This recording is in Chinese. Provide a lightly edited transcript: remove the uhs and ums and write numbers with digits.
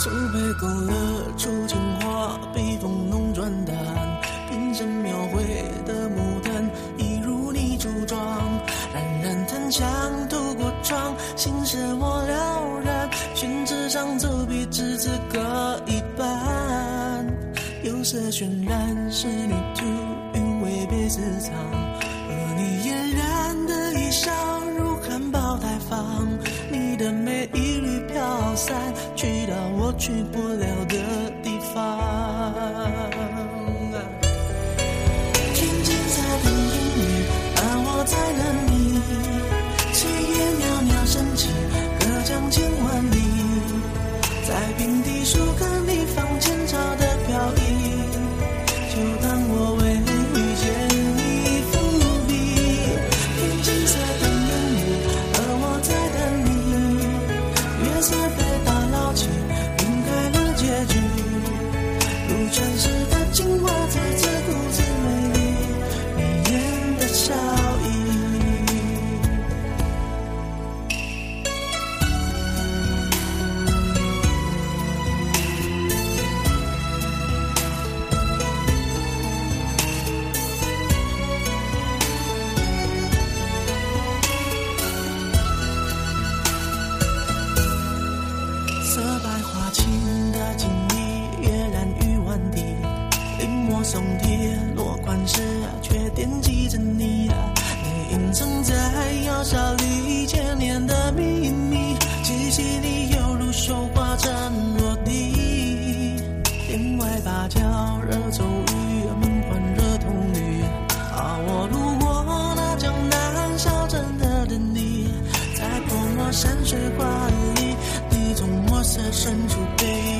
手背勾勒出情话，笔锋浓转淡，平生描绘的牡丹，一如你梳妆，冉冉檀香透过窗，心事我了然，宣纸上走笔只字各一半，有色渲染是女图，韵味被私藏，而你嫣然的一笑如含苞待放，你的美一缕飘散，去到我去不了的地方。听金色的音乐，而我在等你，炊烟袅袅升起，隔江千万里，在平地树根里放前朝的飘逸，就当我为遇见你伏笔。听金色的音乐，而我在等你，月色被打捞起，晕开了结局，如传世的精华，字字故事美丽，迷人的笑意。色白花青的锦衣，跃然于万地，临摹松贴落款时，却惦记着你，你隐藏在窑烧里千年的秘密，气息里犹如绣花针落地，天外芭蕉惹骤雨，门环惹铜绿，我路过那江南小镇的等你，在泼墨山水画里，你从墨色深处背